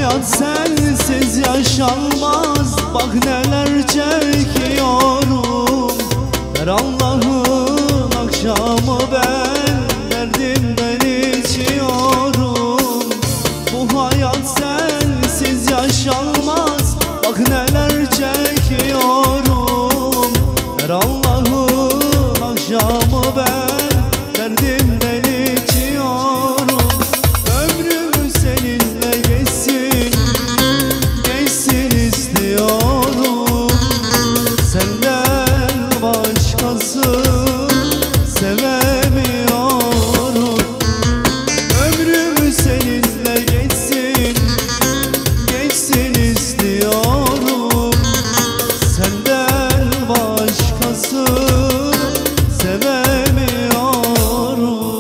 hayat sensiz yaşanmaz. Bak neler çekiyorum. Her Allah'ın akşamı ben derdimden içiyorum. Bu hayat sensiz yaşanmaz. Bak neler çekiyorum. Her Allah'ın akşamı ben derdimden içiyorum. Ömrüm seninle geçsin, geçsin istiyorum. Senden başkası sevemiyorum. Ömrüm seninle geçsin, geçsin istiyorum. Senden başkası sevemiyorum.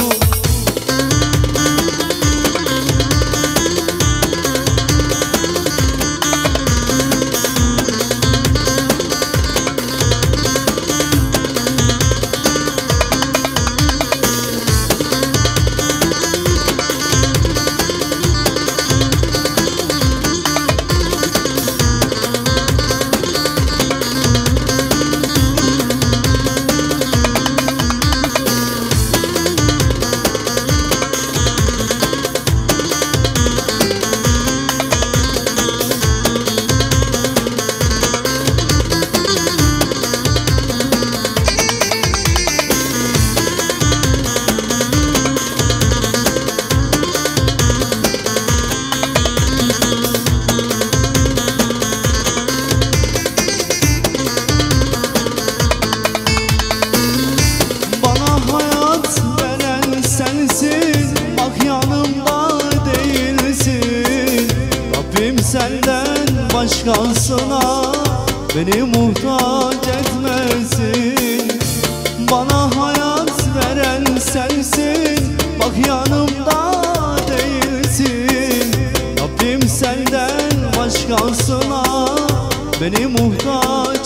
Bak yanımda değilsin. Rabbim senden başkasına beni muhtaç etmesin. Bana hayat veren sensin. Bak yanımda değilsin. Rabbim senden başkasına beni muhtaç